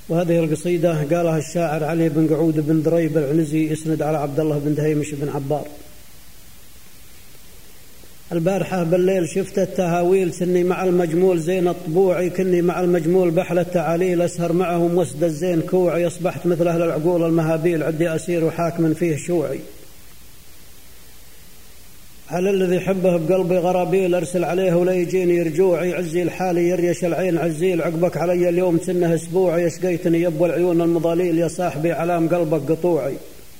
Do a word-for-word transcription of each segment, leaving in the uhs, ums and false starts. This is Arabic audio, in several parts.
وهذه القصيدة قالها الشاعر علي بن قعود بن دريب العنزي يسند على عبد الله بن دهيمش بن عبار. البارحة بالليل شفت التهاويل سني مع المجمول زين الطبوعي، كني مع المجمول بحل التعاليل أسهر معهم وسد الزين كوعي، أصبحت مثل أهل العقول المهابيل عدي أسير وحاكم فيه شوعي. على الذي حبه بقلبي غرابيل أرسل عليه ولا يجيني يرجوعي، عزي الحالي يريش العين عزيل عقبك علي اليوم سنه أسبوعي، يسقيتني يبوى العيون المضاليل يا صاحبي علام قلبك قطوعي.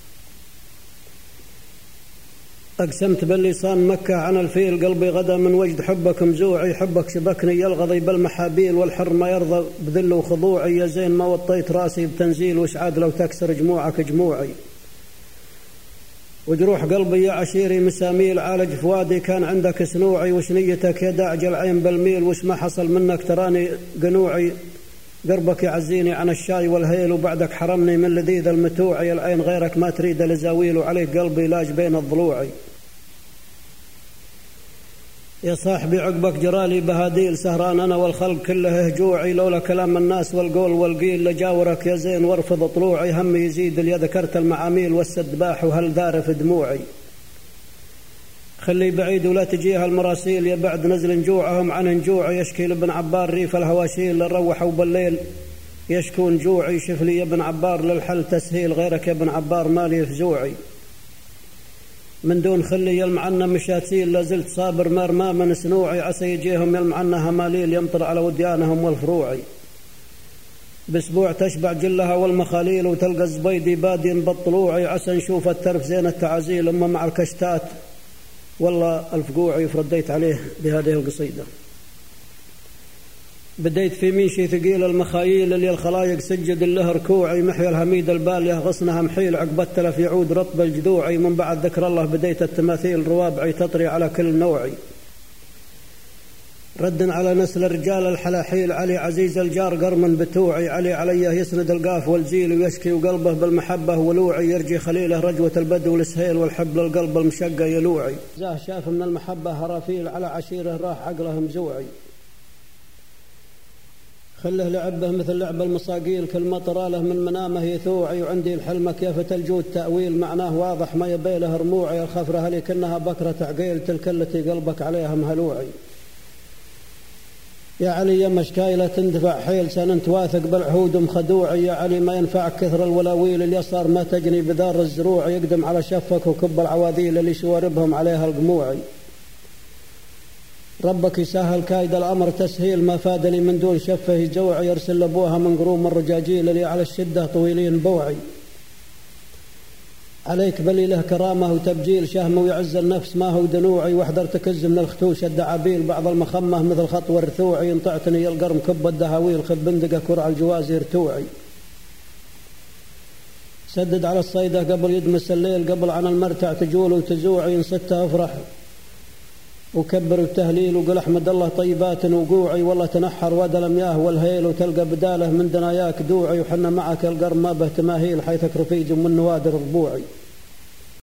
أقسمت باللسان مكة عن الفيل قلبي غدا من وجد حبك مزوعي، حبك شبكني يلغضي بالمحابيل والحر ما يرضى بذل وخضوعي، يا زين ما وطيت راسي بتنزيل وسعاد لو تكسر جموعك جموعي. وجروح قلبي يا عشيري مساميل عالج فؤادي كان عندك سنوعي، وش نيتك يا داعج العين بالميل وش ما حصل منك تراني قنوعي، قربك يعزيني عن الشاي والهيل وبعدك حرمني من لذيذ المتوعي، العين غيرك ما تريد لزاويل وعليك قلبي لاج بين الضلوعي. يا صاحبي عقبك جرالي بهاديل سهران أنا والخلق كله هجوعي، لولا كلام الناس والقول والقيل لجاورك يا زين وارفض طلوعي، هم يزيد اللي ذكرت المعاميل والسدباح وهل ذارف دموعي. خلي بعيد ولا تجيها المراسيل يا بعد نزل جوعهم عن نجوعي، يشكي لابن عبار ريف الهواشيل لروحوا بالليل يشكون جوعي، شف لي يا ابن عبار للحل تسهيل غيرك يا ابن عبار مالي فزوعي. من دون خلي يلمعنا مشاتيل لازلت صابر مرمى من سنوعي، عسى يجيهم يلمعنا هماليل يمطر على وديانهم والفروعي. باسبوع تشبع جلها والمخاليل وتلقى الزبيدي بادي بطلوعي، عسى نشوف الترف زين التعازيل اما مع الكشتات والله الفقوعي. فرديت عليه بهذه القصيدة. بديت في ميشي ثقيل المخايل اللي الخلايق سجد له ركوعي، محيا الهميد الباليه غصنها محيل عقب التلف يعود رطب الجذوعي، من بعد ذكر الله بديت التماثيل روابعي تطري على كل نوعي. رد على نسل الرجال الحلاحيل علي عزيز الجار قرمن بتوعي، علي عليه يسند القاف والزيل ويشكي وقلبه بالمحبة ولوعي، يرجي خليله رجوة البدو والسهيل والحب للقلب المشقة يلوعي. زاه شاف من المحبة هرافيل على عشيره راح عقله مزوعي، خله لعبه مثل لعب المصاقيل كل ما طراله من منامه يثوعي، وعندي الحلمة كيف الجود تأويل معناه واضح ما يبيله رموعي، الخفرة هلي كنها بكرة عقيل تلك التي قلبك عليها مهلوعي. يا علي يا مشكايلة تندفع حيل سننت واثق بالعهود مخدوعي، يا علي ما ينفعك كثر الولاويل اليسار ما تجني بذار الزروع، يقدم على شفك وكب العواذيل اللي شواربهم عليها القموعي. ربك يسهل كايد الأمر تسهيل ما فادني من دون شفه يجوعي، يرسل لابوها من قروم الرجاجيل اللي على الشدة طويلين بوعي. عليك بلي له كرامة وتبجيل شهم ويعز النفس ما هو دنوعي، واحذر تكز من الختوش الدعابيل بعض المخمة مثل خط ورثوعي، انطعتني القرم كب الدهاويل خذ بندقة كرع الجواز يرتوعي. سدد على الصيدة قبل يدمس الليل قبل عن المرتع تجول وتزوعي، انصتها افرح وكبر التهليل وقل أحمد الله طيبات وقوعي، والله تنحر واد المياه والهيل وتلقى بداله من دناياك دوعي، وحنا معك القرم ما به تماهيل حيثك رفيج من نوادر ربوعي.